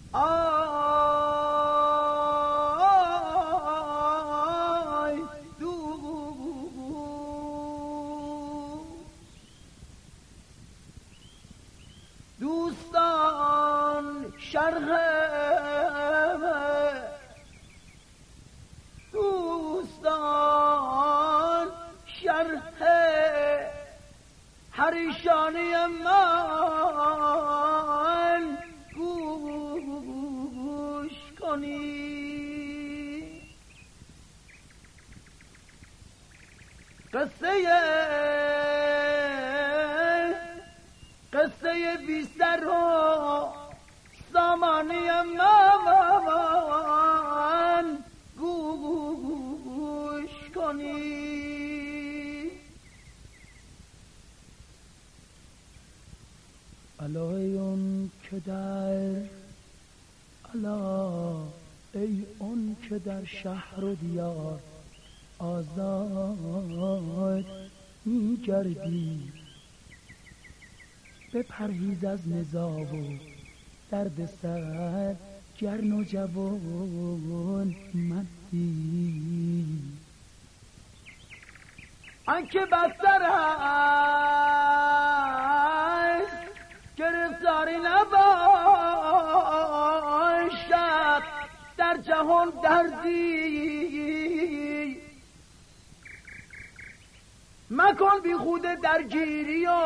آی دوستان شرح پریشانی من گوش کنی. قصه بی سر و سامانی من گوش کنی. الا ای اون که در شهر و دیار آزاد می‌گردی، بپرهیز از نزاع و درد سر، گرن و جوان مردی. آنکه بستر است گرفتاری نباشد در جهان دردی. مکن بی خود درگیری و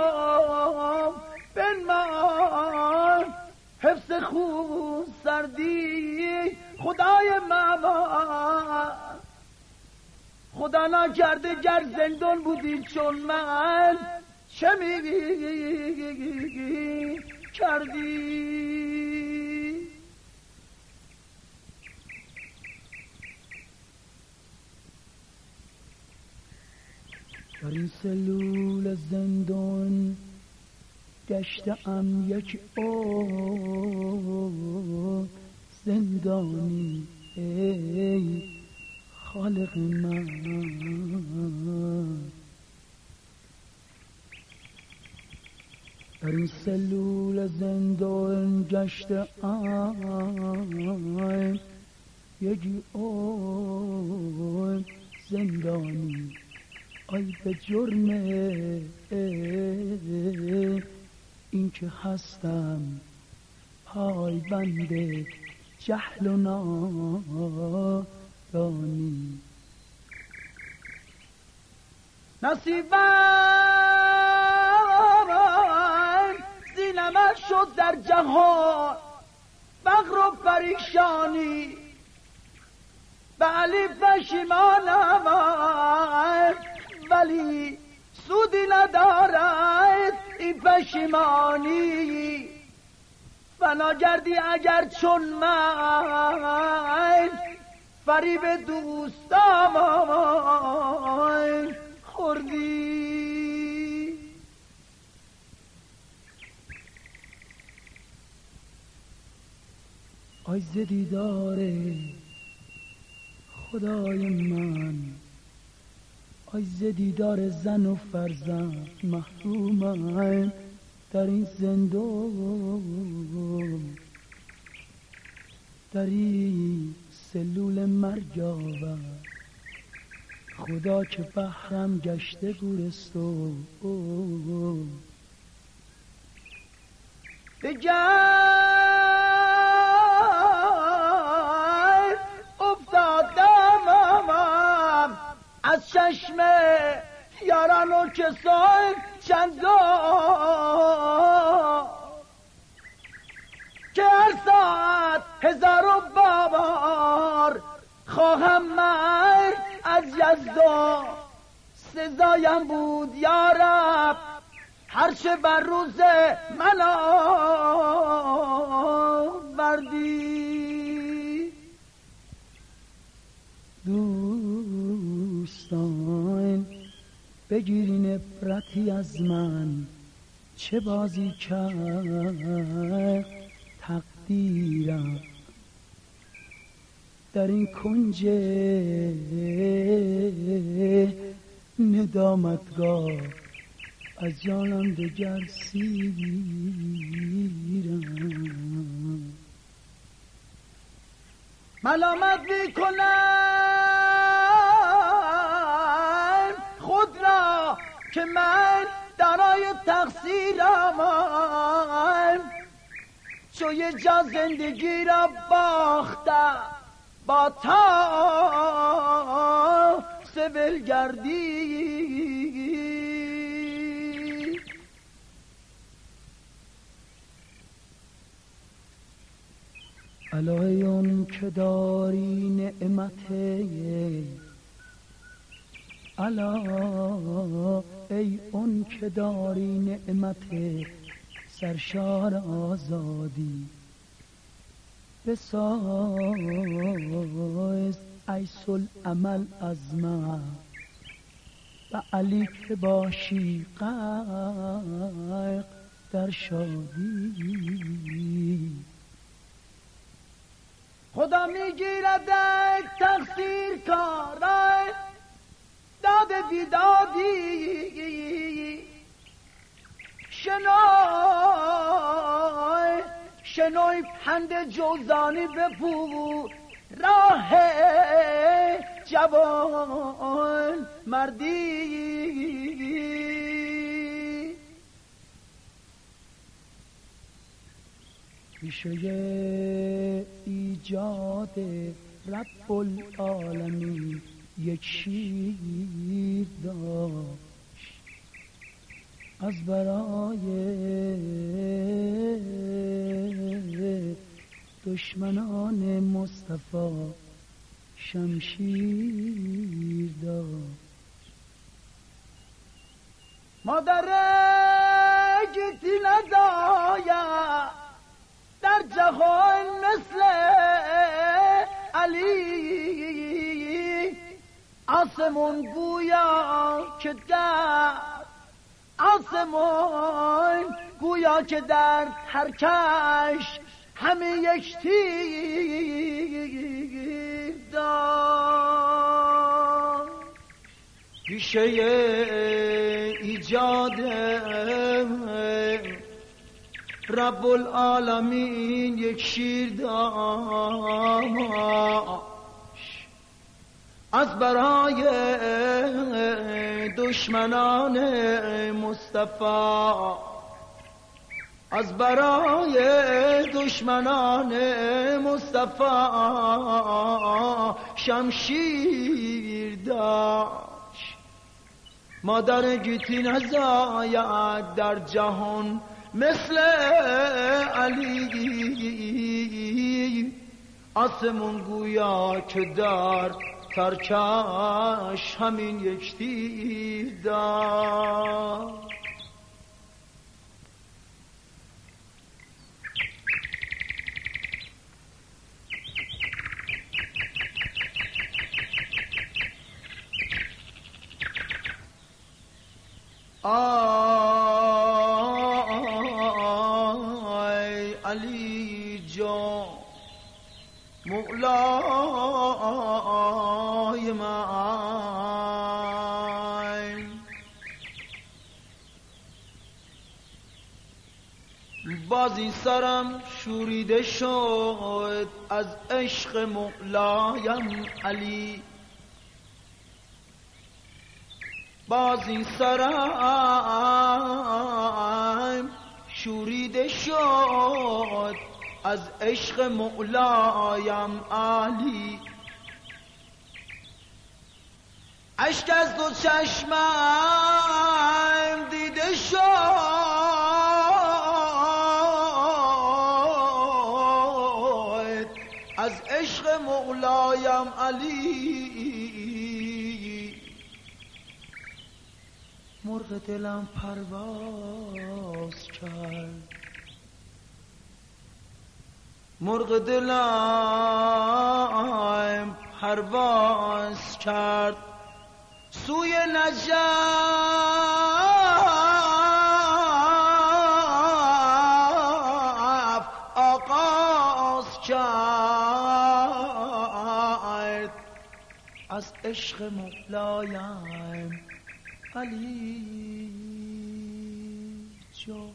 بنمان حفظ خون سردی. خدای ماما خدا نکرده گر زندان بودی چون من چه میگی کردی. در این سلول زندان گشتم یک زندانی، ای خالق من. در این سلول زندان گشتم یک زندانی، ای به جرم این که هستم پای بند جهل و نادانی. نصیبم زینمت شد در جهان فقر و پریشانی. بلی پشیمانم ولی سودی ندارد این پشیمانی. فنا گردی اگر چون من فریب دوستام خوردی. آی ز دیدار خدای من، آی ز دیدار زن و فرزند محرومم در این زندان، در این سلول مرگ آورد خدا که بحرم گشته گورستان. بگر افتادم از چشم یاران و کسان چندان که هر ساعت هزار و بار خواهم مرد از یزدا. سزایم بود یارب هرچه بر روز من آوردی. دوستان بگیرین عبرتی از من، چه بازی کرد تقدیرم در این کنج ندامتگاه از جانم دگر سیرم. ملامت میکنم خود را که من درای تقصیرم چو یه جا زندگی را باختم با تا سبلگردی. الا ای اون که داری نعمت، الا ای اون که داری نعمت سرشار آزادی، بساز عیس العمل از من و علی که باشی غرق در شادی. خدا میگیرد تقصیر کارای داد بیدادی، شنوی پند جوزانی بپو راه جوان مردی. پیشه ایجاد رب العالمین یک شیر داشت از برای دشمنان مصطفی شمشیر داشت. مادر گیتی نداید در جهان مثل علی، آسمون گویا که در آسمون گویا که در ترکش همه یک تیر داشت. ریشه ایجاد رب العالمین یک شیر داشت از برای دشمنان مصطفی، از برای دشمنان مصطفی شمشیر داشت. مادر گیتی نزاید در جهان مثل علی، آسمون گویا که در ترکش همین یک تیر داشت. آی علی جان مولای من، بازی سرم شوریده شد از عشق مولایم علی، بازی سرم شوریده شد از عشق مولایم علی. اشک از دو چشمم دیده شد از عشق مولایم علی. مرغ دلم پرواز کرد، مرغ دلم پرواز کرد سوی نجف آغاز کرد از عشق مولایم علی جان.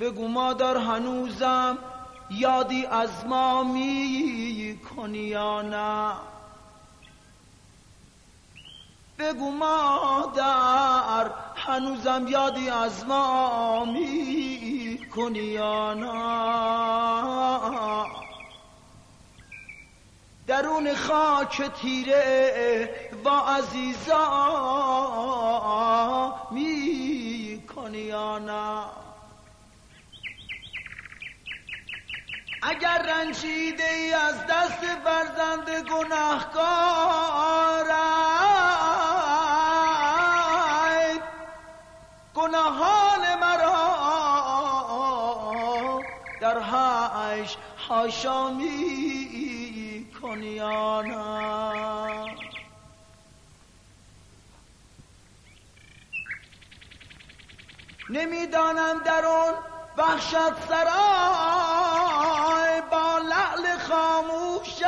بگو مادر هنوزم یادی از ما می کنی یا نه؟ بگو مادر هنوزم یادی از ما می کنی یا نه؟ درون خاک تیره و عزیزا می کنی یا نه؟ اگر رنجیده ای از دست فرزند گناهکارم، گناهان مرا در حیش حاشا می کنی یا نه؟ نمیدانم در اون وحشت سرای با لعل خاموشت،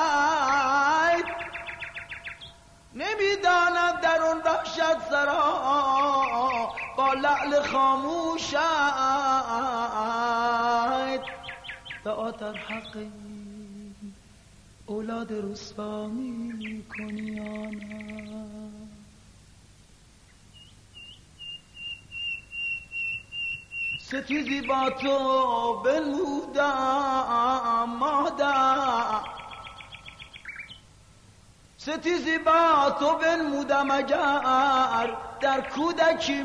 نمیدانم در اون وحشت سرای با لعل خاموشت دعا در حق اولاد رسوا می کنی یا نه؟ ستیزی با تو بنمودم مادر، ستیزی با تو بنمودم اگر در کودکی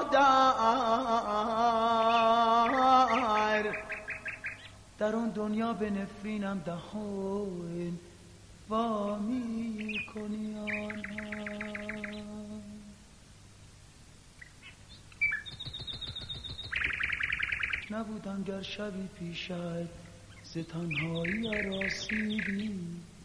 مادر، در اون دنیا به نفرینم دهان وا می کنی یا نه؟ نبودم گر شبی پیشت ز تنهایی راسیدی،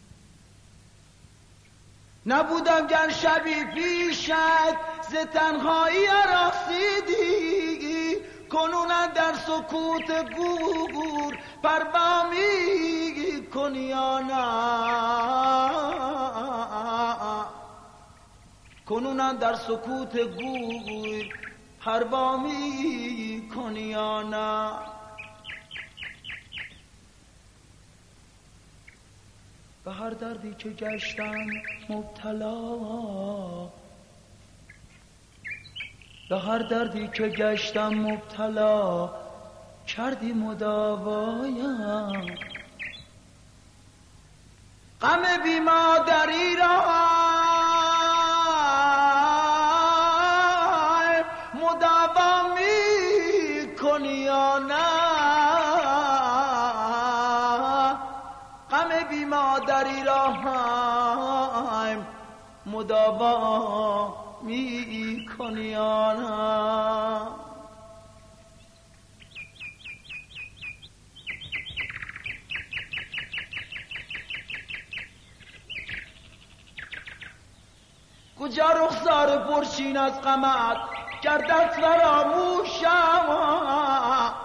نبودم گر شبی پیشت ز تنهایی راسیدی، کنون در سکوت گور پروا می کنی یا نه؟ کنون در سکوت گور پروا می کنی یا نه؟ به هر دردی که گشتم مبتلا، به هر دردی که گشتم مبتلا کردی مداوایم، غم بی مادری را مداوا می کنی یا نه؟ غم بی مادری را هم مداوا می کنی یا نه؟ کجا رخسار پرچین از غمت گردد فراموشم،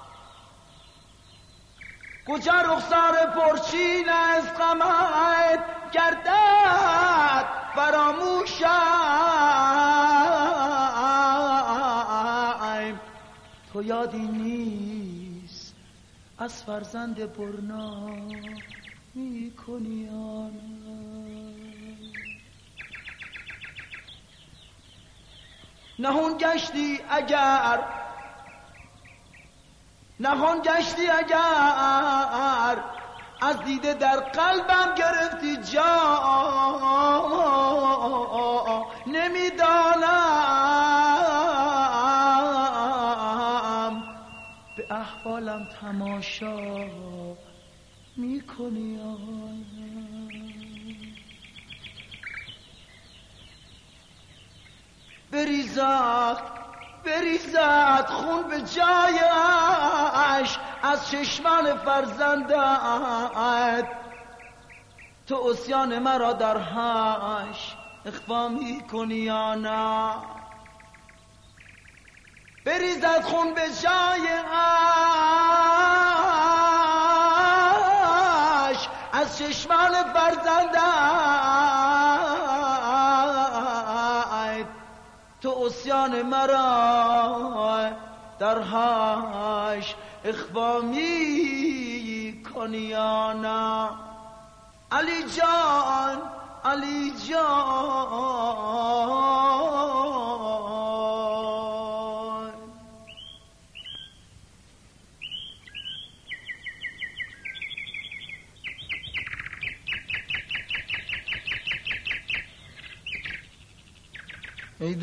کجا رخسار پرچین از غمت گردد فراموشم، تو یادی نیست از فرزند برنا می کنی یا نه؟ نهان گشتی اگر، نهان گشتی اگر از دیده در قلبم گرفتی جا، نمیدانم به احوالم تماشا می کنی یا نه؟ بریزد خون به جایش از چشمان فرزندت، تو عصیان مرا در حش اخفا می کنی یا نه؟ بریزد خون به جایش از چشمان فرزندت، تو عصیان مرا در حال ماش اخوا می کنی یا نه؟ علی جان علی جان ای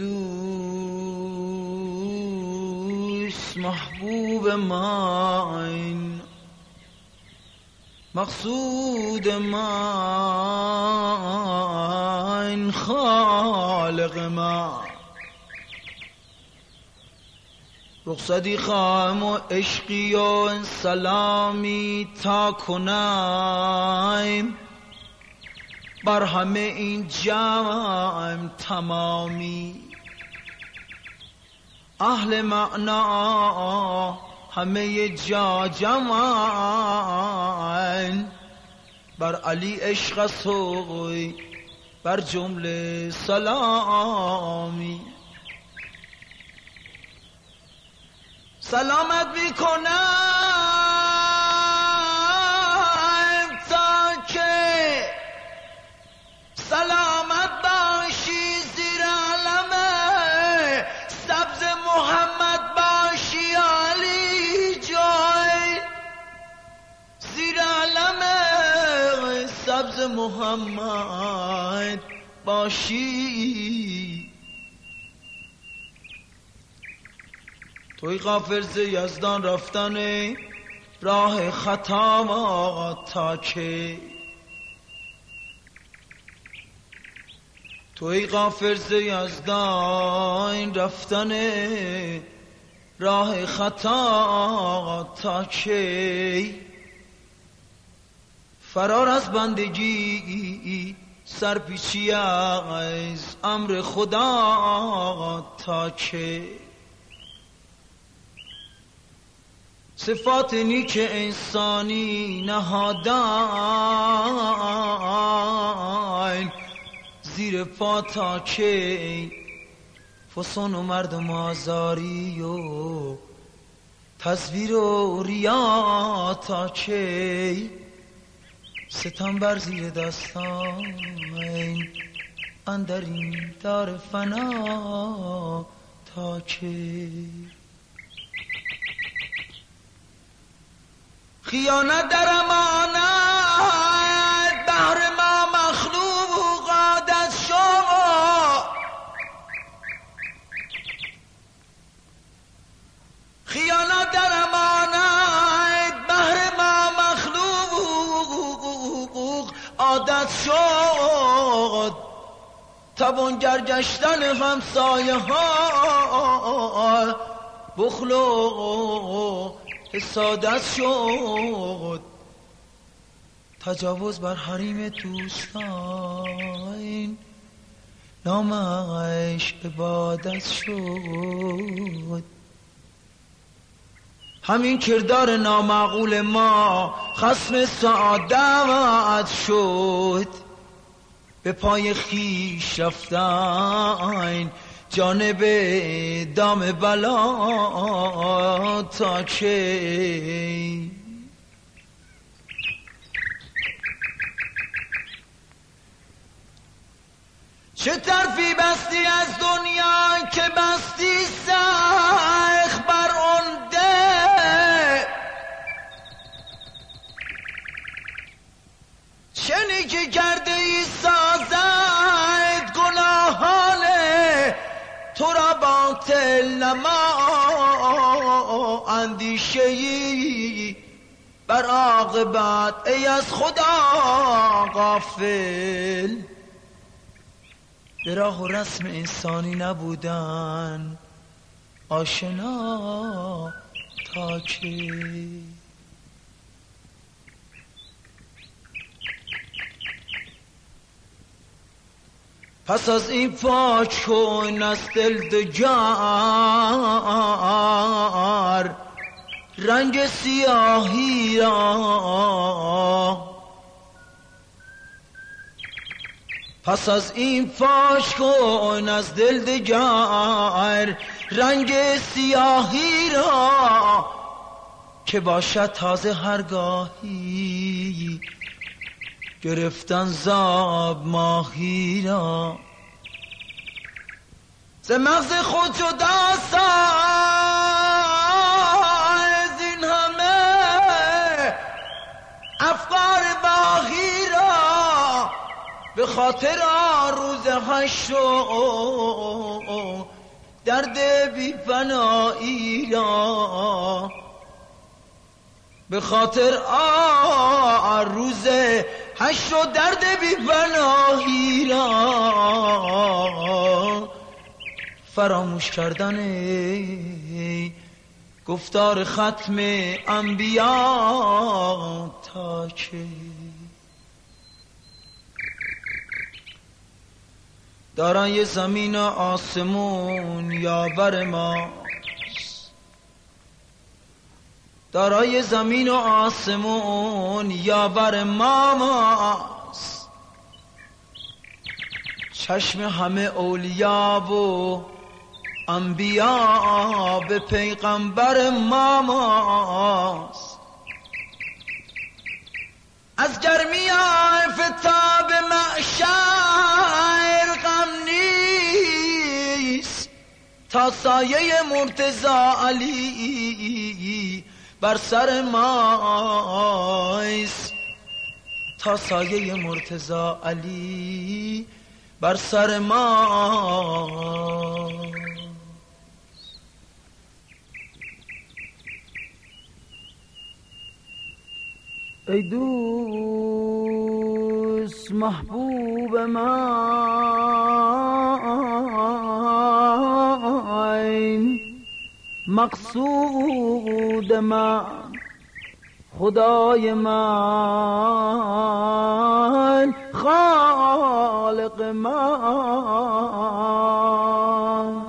دوست محبوب من، مقصود من، خالق من، رخصتی خواهم و عشقی و سلامی تا کنم بر همه این جمع تمامی. اهل معنا همه جا جمعن، بر علی عشق سوی بر جمله سلامی. سلامت میکنم تا که سلامت باشی زیر علم سبز محمد باشی علی جای، زیر علم سبز محمد باشی. توی غافل ز یزدان رفتن راه خطا تا که، توی غافل ز یزدان رفتن راه خطا تا که، فرار از بندگی سرپیچی از امر خدا تا که، صفات نیک انسانی نهادن زیر پا تا که، فسون و مردم آزاری و تصویر و ریا تا که، ستم بر زیر دستان اندر این دار فنا تا که. خیانت در امانت بهر ما مخلوق عادت شد، خیانت در امانت بهر ما مخلوق عادت شد، توانگر گشتن همسایه ها بخل و حسادت شد، تجاوز بر حریم دوستان نامش عبادت شد. همین کردار نامعقول ما خصم سعادت شد، به پای خیش رفتن جانب دام بلا تا که، چه طرفی بستی از دنیا که بستی سخت بر عمده، چه نیکی کرده ای سازد گناهان تو را باطل نما، اندیشه‌ای بر عاقبت ای از خدا غافل، به راه و رسم انسانی نبودن آشنا تا که. پس از این پاک کن از دل دگر رنگ سیاهی را، پس از این پاک کن از دل دگر رنگ سیاهی را، که باشد تازه هرگاهی گرفتن زاب ماهی را ز مغز خود جدا از این همه افکار باقی را به خاطر روز حشر درد بی پناهی را به خاطر روز حشر و درد بی پناهی را فراموش کردن گفتار ختم انبیا تا که دارای زمین و آسمون یاور ماست دارای زمین و آسمون یاور ماست چشم همه اولیا و انبیا به پیغمبر ماست از گرمی آفتاب معشر غم نیست تا سایه مرتضی علی بر سر ماست تا سایه مرتضی علی بر سر ما ای دوست محبوب من مقصود من خدای من خالق من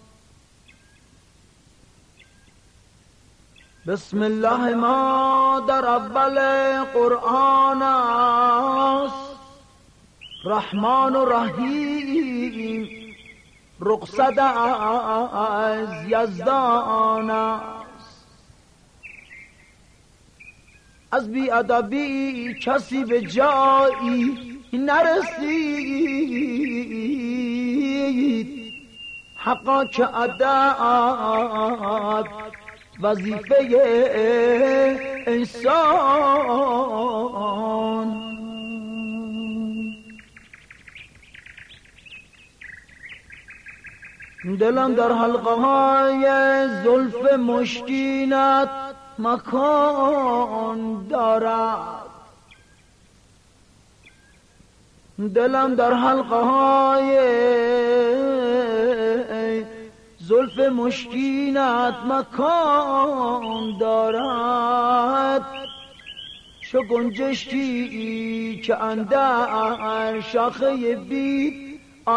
بسم الله ما در اول قرآن است رحمان و رحیم رخصت از یزدان است از بی‌ادبی کسی به جایی نرسید حقا که ادب وظیفه انسان دلم در حلقه های زلف مشکینت مکان دارد دلم در حلقه های زلف مشکینت مکان دارد چو گنجشکی که اندر شاخه بید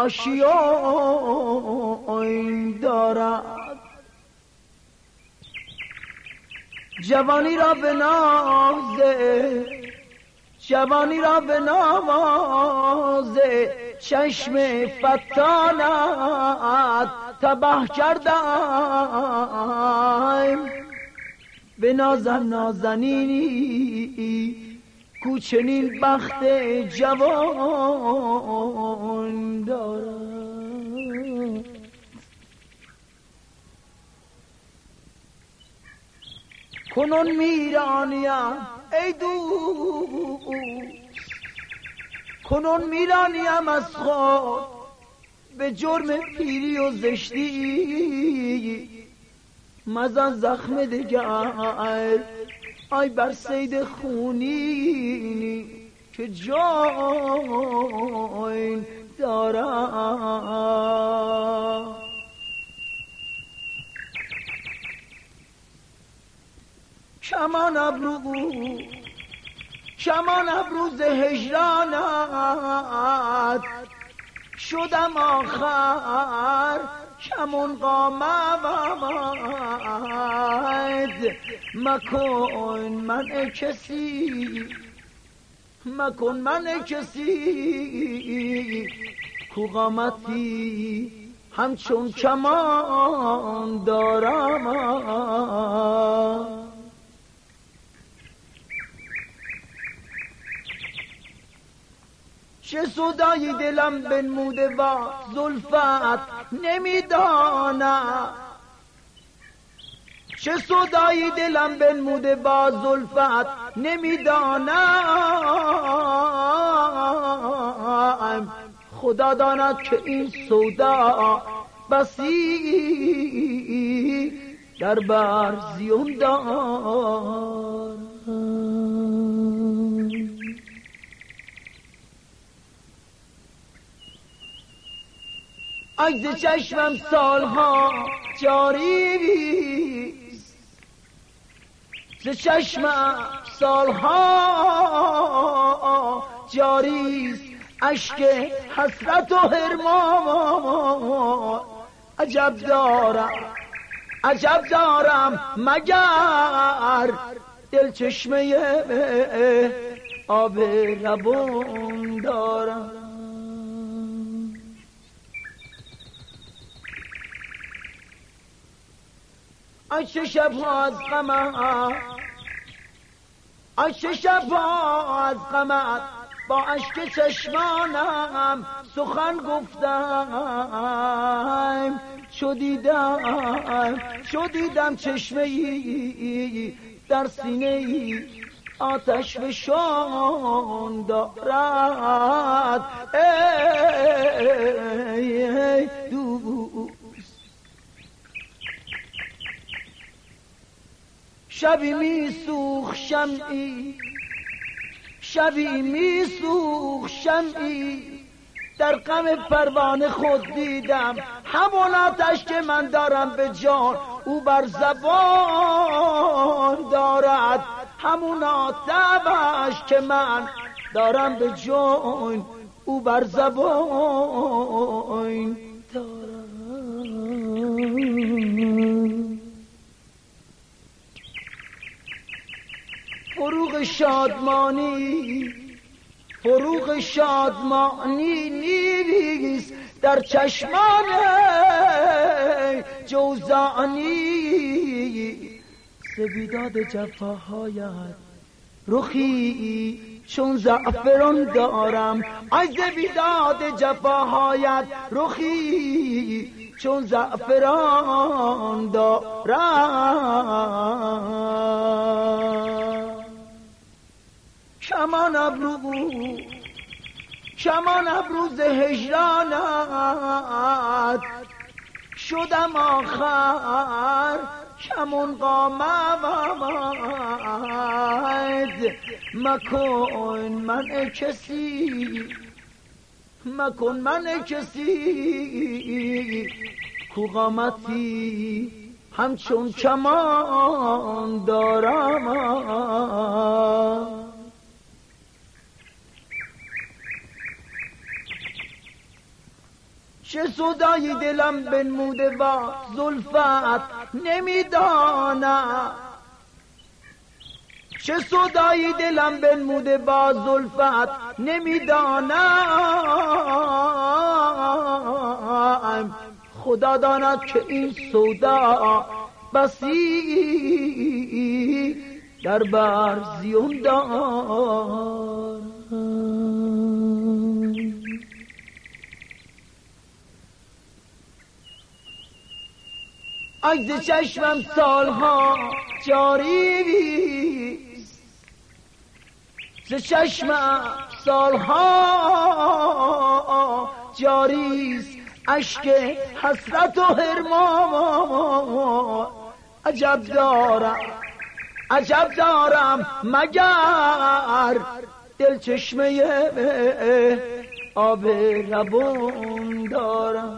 آشیان دارد جوانی را به نازه جوانی را به نوازه چشم فتانت تباه کردم به نازم نازنینی کوچنین بخت جوان دارم کنون میرانیم ای دوست کنون میرانیم از خود به جرم پیری و زشتی مزن زخم دگر آی بر سید خونینی که جای دارم کمان ابروز هجرانت شدم آخر کمون قامت مکن من کسی کو قامتی همچون کمان دارم چه سودای دلم بنموده با زلفت نمیدانم، چه سودای دلم بنموده با زلفت نمیدانم. خدا داند که این سودا بسی در بر زیون دارم. عجز چشمم سالها جاری، ز چشمم سالها جاریست اشک حسرت و حرمان. عجب دارم مگر دل چشمه آب روان دارم. چه شبها از غمت با اشک چشمانم سخن گفتم. چو دیدم چشمه ای در سینه ای آتش فشان دارد. ای دوست شبی میسوخت شمعی در غم پروانه خود دیدم. همون آتش که من دارم به جان او بر زبان دارد، همون آتش که من دارم به جان او بر زبان دارد. فروغ شادمانی نیست در چشمان جوزانی. سبیداد جفاهایت رخی چون زعفران دارم. ای سبیداد جفاهایت رخی چون زعفران دارم. کمان ابروز هجرانت شدم آخر کمون قامت. مکن من کسی کو قامتی همچون کمان دارم. چه سودای دلم بنموده با زلفت نمیدانم، چه سودای دلم بنموده با زلفت نمیدانم. خدا داند که این سودا بسی در بر زیون دارم. عجز چشمم سالها جاری، ز چشمم سالها جاریست اشک حسرت و حرمان. عجب دارم مگر دل چشمه آب روان دارم.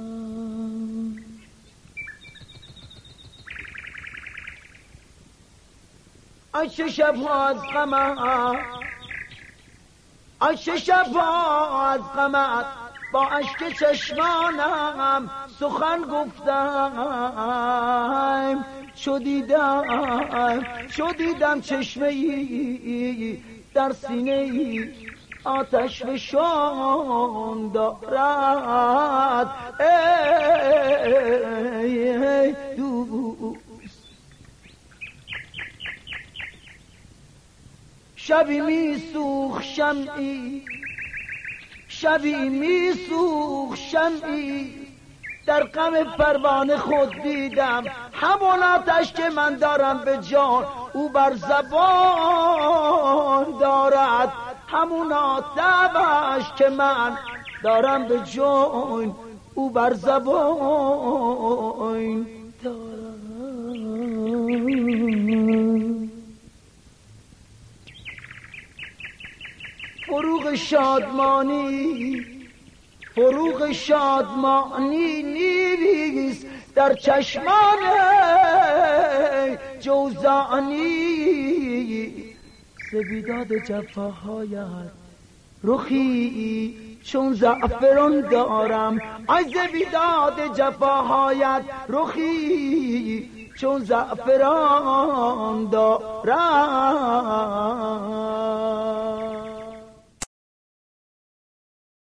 چه شبها از غمت با اشک چشمانم سخن گفتم. چو دیدم چشمه ای در سینه ای آتش فشان دارد. ای دوست شبی میسوخت شبی میسوخت شمعی در غم پروانه خود دیدم، همون آتش که من دارم به جان او بر زبان دارد، همون آتش که من دارم به جان او بر زبان دارد. فروغ شادمانی، فروغ شادمانی نیست در چشمان جوزانی، ز بیداد جفاهایت رخی چون زعفران دارم، ای ز بیداد جفاهایت رخی چون زعفران دارم.